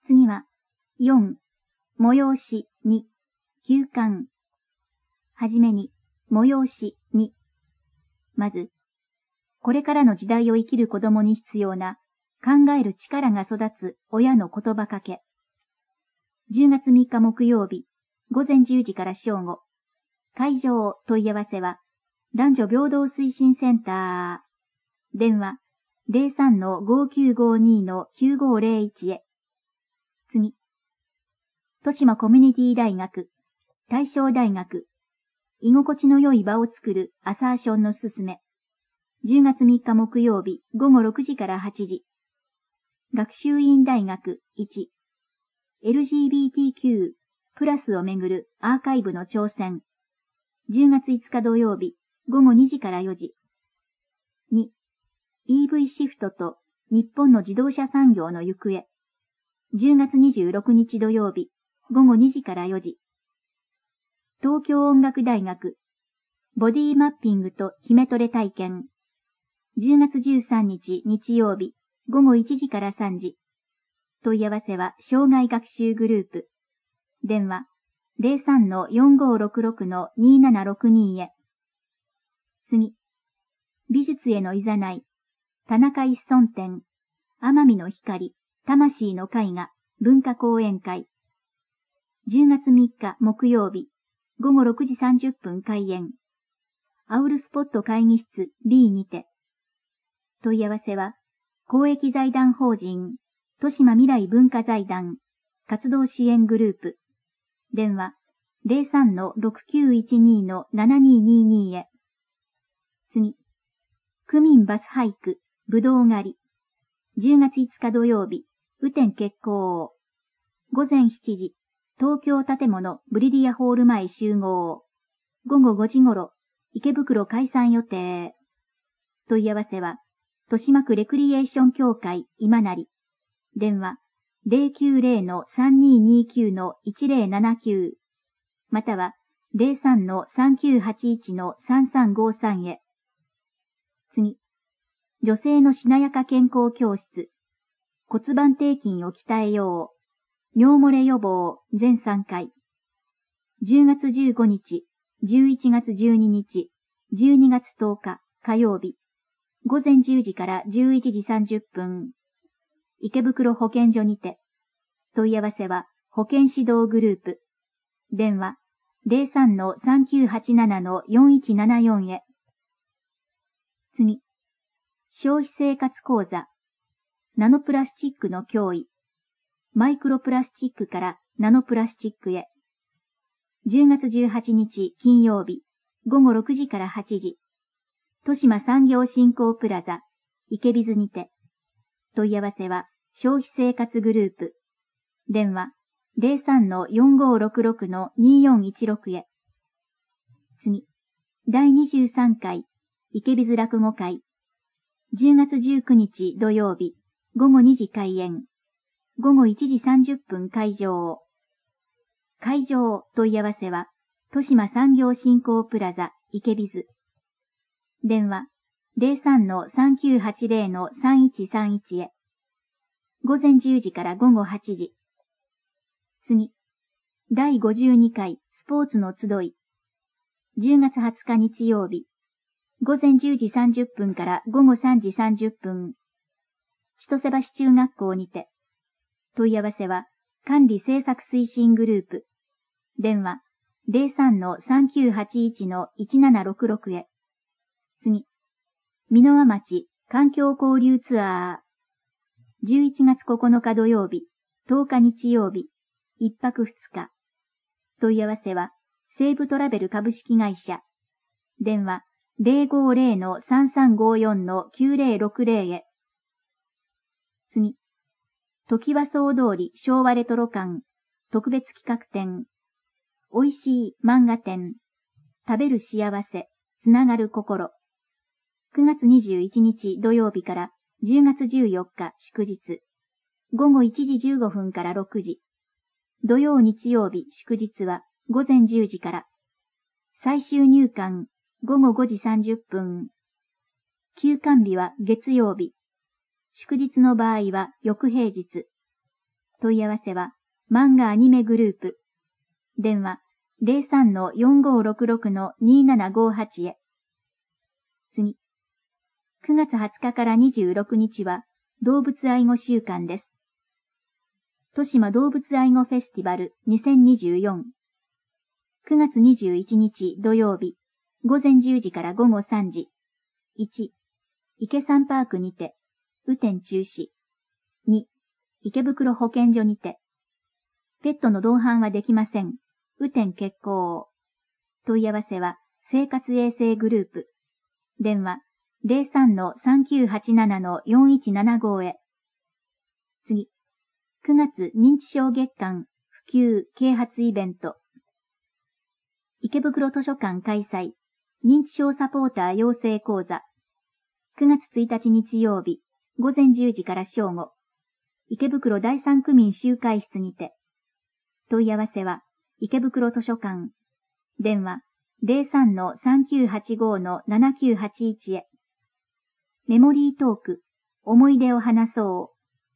次は、4、催し2、休刊。はじめに、催し2。まず、これからの時代を生きる子供に必要な、考える力が育つ親の言葉かけ。10月3日木曜日、午前10時から正午。会場問い合わせは、男女平等推進センター。電話、03-5952-9501へ。次。豊島コミュニティ大学、大正大学、居心地の良い場を作るアサーションのすすめ。10月3日木曜日、午後6時から8時。学習院大学1、LGBTQ+をめぐるアーカイブの挑戦。10月5日土曜日、午後2時から4時。2、EV シフトと日本の自動車産業の行方。10月26日土曜日、午後2時から4時。東京音楽大学、ボディマッピングと姫トレ体験。10月13日日曜日、午後1時から3時。問い合わせは障害学習グループ。電話、03-4566-2762へ。次。美術へのいざない。田中一村展。天海の光、魂の絵画、文化講演会。10月3日木曜日、午後6時30分開演。アウルスポット会議室 B にて。問い合わせは、公益財団法人、豊島未来文化財団、活動支援グループ。電話、03-6912-7222へ。次。区民バス俳句、ぶどう狩り。10月5日土曜日、雨天決行。午前7時、東京建物ブリリアホール前集合。午後5時頃、池袋解散予定。問い合わせは、豊島区レクリエーション協会今成。電話、090-3229-1079。または、03-3981-3353へ。次。女性のしなやか健康教室。骨盤底筋を鍛えよう。尿漏れ予防全3回。10月15日、11月12日、12月10日火曜日。午前10時から11時30分。池袋保健所にて。問い合わせは保健指導グループ。電話03-3987-4174へ。次。消費生活講座。ナノプラスチックの脅威。マイクロプラスチックからナノプラスチックへ。10月18日金曜日、午後6時から8時。豊島産業振興プラザ、池ビズにて。問い合わせは消費生活グループ。電話03-4566-2416へ。次。第23回池ビズ落語会。10月19日土曜日、午後2時開演。午後1時30分会場。会場問い合わせは、豊島産業振興プラザ池ビズ。電話03-3980-3131へ。午前10時から午後8時。次。第52回スポーツの集い。10月20日日曜日。午前10時30分から午後3時30分。千歳橋中学校にて。問い合わせは、管理政策推進グループ。電話03-3981-1766へ。次。箕輪町環境交流ツアー。11月9日土曜日、10日日曜日、1泊2日。問い合わせは、西武トラベル株式会社。電話050-3354-9060へ。次。時は総通り昭和レトロ館特別企画展。おいしい漫画展。食べる幸せ、つながる心。9月21日土曜日から10月14日祝日。午後1時15分から6時。土曜日曜日祝日は午前10時から。最終入館午後5時30分。休館日は月曜日。祝日の場合は翌平日。 問い合わせは、漫画アニメグループ。電話、03-4566-2758へ。次。9月20日から26日は、動物愛護週間です。豊島動物愛護フェスティバル2024。9月21日土曜日、午前10時から午後3時。1、池山パークにて、雨天中止。2、池袋保健所にて。ペットの同伴はできません。雨天決行。問い合わせは、生活衛生グループ。電話、03-3987-4175へ。次。9月認知症月間普及啓発イベント。池袋図書館開催。認知症サポーター養成講座。9月1日日曜日、午前10時から正午。池袋第三区民集会室にて。問い合わせは、池袋図書館。電話、03-3985-7981へ。メモリートーク、思い出を話そう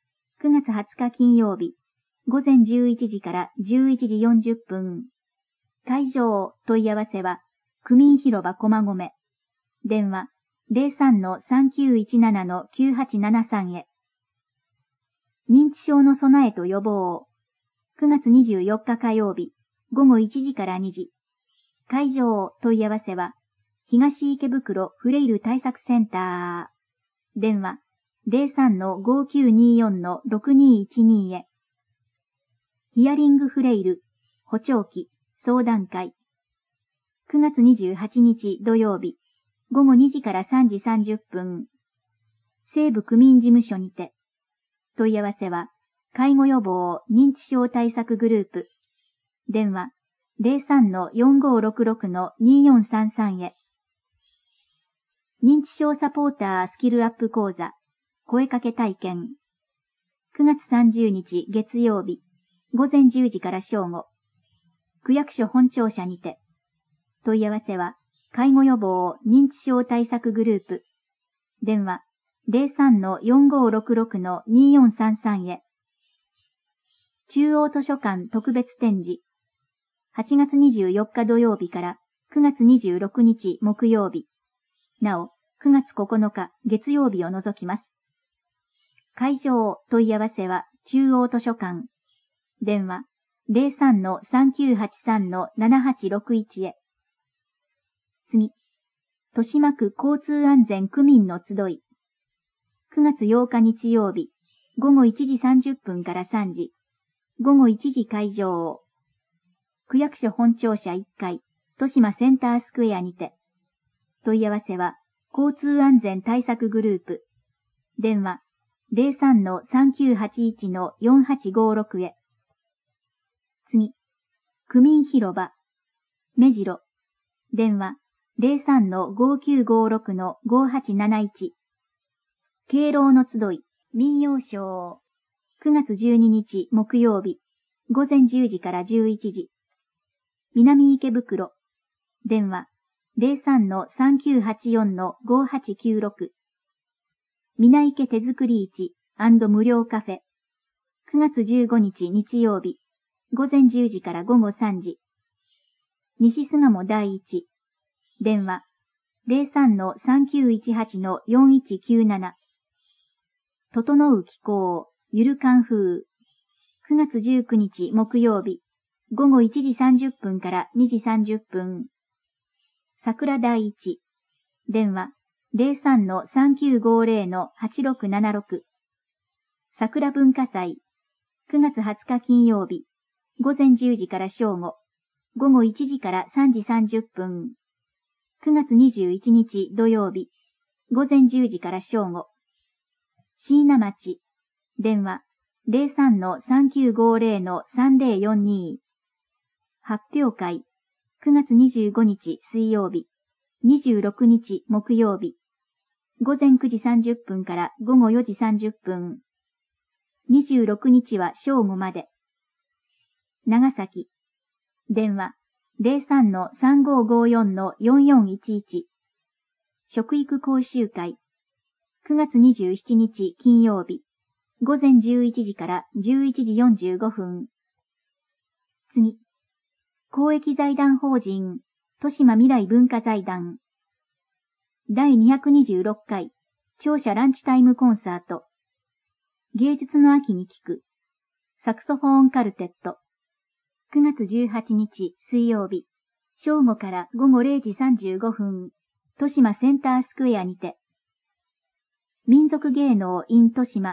。9月20日金曜日、午前11時から11時40分。会場、問い合わせは、区民広場駒込。電話、03-3917-9873へ。認知症の備えと予防。9月24日火曜日、午後1時から2時。会場、問い合わせは、東池袋フレイル対策センター。電話、03-5924-6212へ。ヒアリングフレイル、補聴器、相談会。9月28日土曜日、午後2時から3時30分。西部区民事務所にて。問い合わせは、介護予防認知症対策グループ。電話、03-4566-2433へ。認知症サポータースキルアップ講座。声かけ体験。9月30日月曜日、午前10時から正午。区役所本庁舎にて。問い合わせは、介護予防認知症対策グループ。電話、03-4566-2433へ。中央図書館特別展示。8月24日土曜日から9月26日木曜日。なお、9月9日月曜日を除きます。会場、問い合わせは中央図書館。電話、03-3983-7861へ。次。豊島区交通安全区民の集い。9月8日日曜日、午後1時30分から3時。午後1時会場。区役所本庁舎1階、豊島センタースクエアにて。問い合わせは、交通安全対策グループ。電話、03-3981-4856へ。次。区民広場。目白。電話、03-5956-5871。敬老の集い、民謡ショー。9月12日木曜日、午前10時から11時。南池袋。電話、03-3984-5896。皆池手作り市&無料カフェ。9月15日日曜日、午前10時から午後3時。西巣鴨第一。電話、03-3918-4197。整う気候、ゆるかん風。9月19日木曜日、午後1時30分から2時30分。桜第一。電話、03-3950-8676。桜文化祭。9月20日金曜日、午前10時から正午。午後1時から3時30分。9月21日土曜日、午前10時から正午。椎名町。電話、03-3950-3042。発表会。9月25日水曜日、26日木曜日。午前9時30分から午後4時30分。26日は正午まで。長崎。電話、03-3554-4411。食育講習会。9月27日金曜日、 午前11時から11時45分。次。公益財団法人、豊島未来文化財団。第226回、聴者ランチタイムコンサート。芸術の秋に聴く。サクソフォーンカルテット。9月18日水曜日、正午から午後0時35分、豊島センタースクエアにて。民族芸能 in 豊島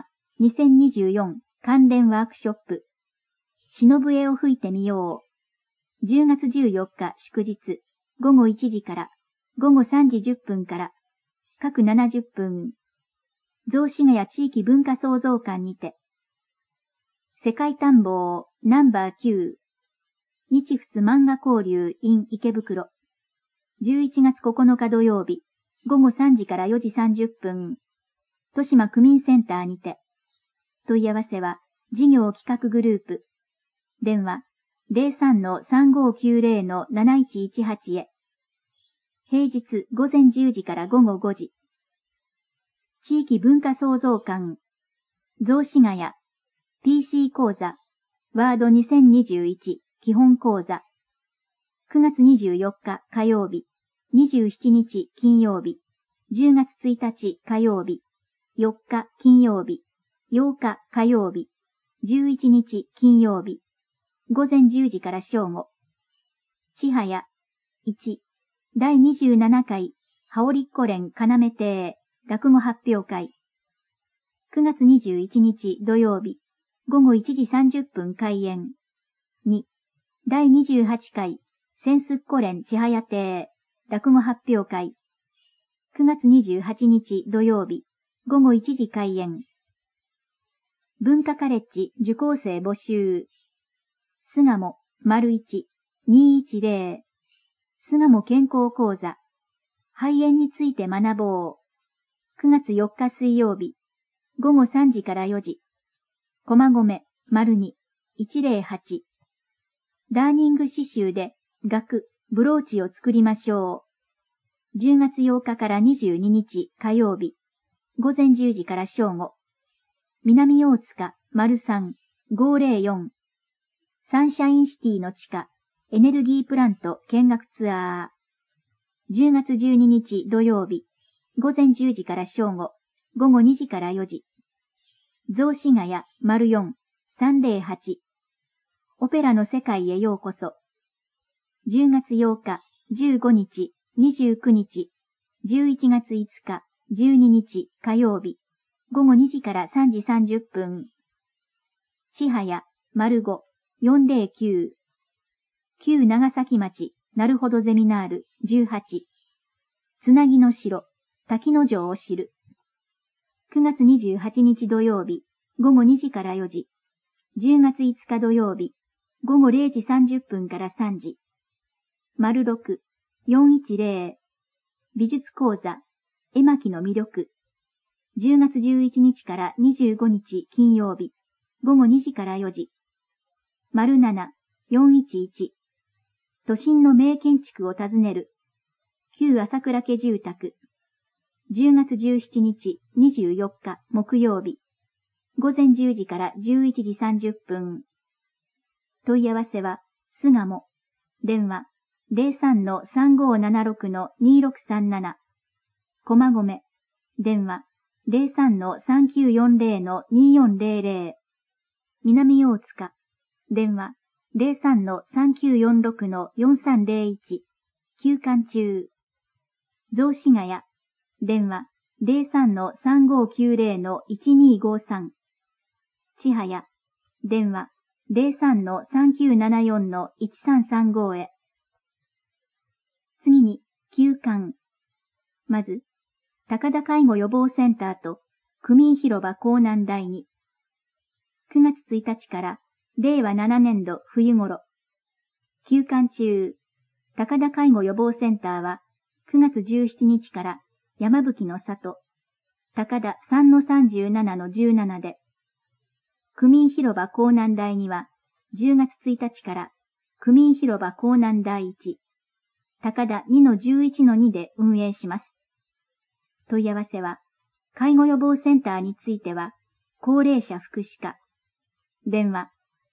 2024関連ワークショップ。忍笛を吹いてみよう。10月14日祝日、午後1時から午後3時10分から、各70分。雑司ヶ谷地域文化創造館にて。世界探訪ナンバー9。日仏漫画交流 in 池袋。11月9日土曜日、午後3時から4時30分。豊島区民センターにて。問い合わせは、事業企画グループ。電話、03-3590-7118へ。平日午前10時から午後5時。地域文化創造館。雑司ヶ谷。PC 講座。ワード2021基本講座。9月24日火曜日。27日金曜日。10月1日火曜日。4日金曜日。8日火曜日。11日金曜日。午前10時から正午。千早。1。第27回、羽織っこ連要亭、落語発表会。9月21日土曜日、午後1時30分開演。2。第28回、千すっこ連千早亭、落語発表会。9月28日土曜日、午後1時開演。文化カレッジ受講生募集。巣鴨、01、210。巣鴨健康講座。肺炎について学ぼう。9月4日水曜日。午後3時から4時。駒込、02、108。ダーニング刺繍で、額、ブローチを作りましょう。10月8日から22日火曜日。午前10時から正午。南大塚、03、504。サンシャインシティの地下。エネルギープラント見学ツアー。10月12日土曜日。午前10時から正午。午後2時から4時。雑司ヶ谷、04、308。オペラの世界へようこそ。10月8日、15日、29日。11月5日、12日火曜日。午後2時から3時30分。千早、05、409。旧長崎町、なるほどゼミナール、18。つなぎの城、滝之城を知る。9月28日土曜日、午後2時から4時。10月5日土曜日、午後0時30分から3時。06、410。美術講座、絵巻の魅力。10月11日から25日金曜日、午後2時から4時。07、411。都心の名建築を訪ねる。旧朝倉家住宅。10月17日、24日木曜日。午前10時から11時30分。問い合わせは、巣鴨。電話、03-3576-2637。駒込。電話、03-3940-2400。南大塚。電話、03-3946-4301。休館中。雑司ヶ谷。電話、03-3590-1253。千早。電話、03-3974-1335へ。次に、休館。まず、高田介護予防センターと、区民広場港南台に。9月1日から、令和7年度冬頃。休館中、高田介護予防センターは、9月17日から山吹の里、高田 3-37-17 で、区民広場港南台には、10月1日から区民広場港南台1、高田 2-11-2 で運営します。問い合わせは、介護予防センターについては、 高齢者福祉課。電話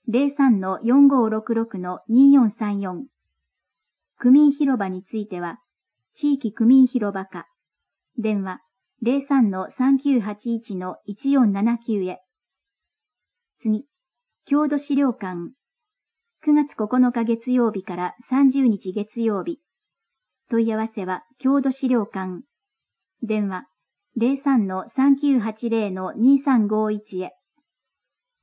03-4566-2434。区民広場については、地域区民広場課。電話03-3981-1479へ。次、郷土資料館。9月9日月曜日から30日月曜日。問い合わせは郷土資料館。電話03-3980-2351へ。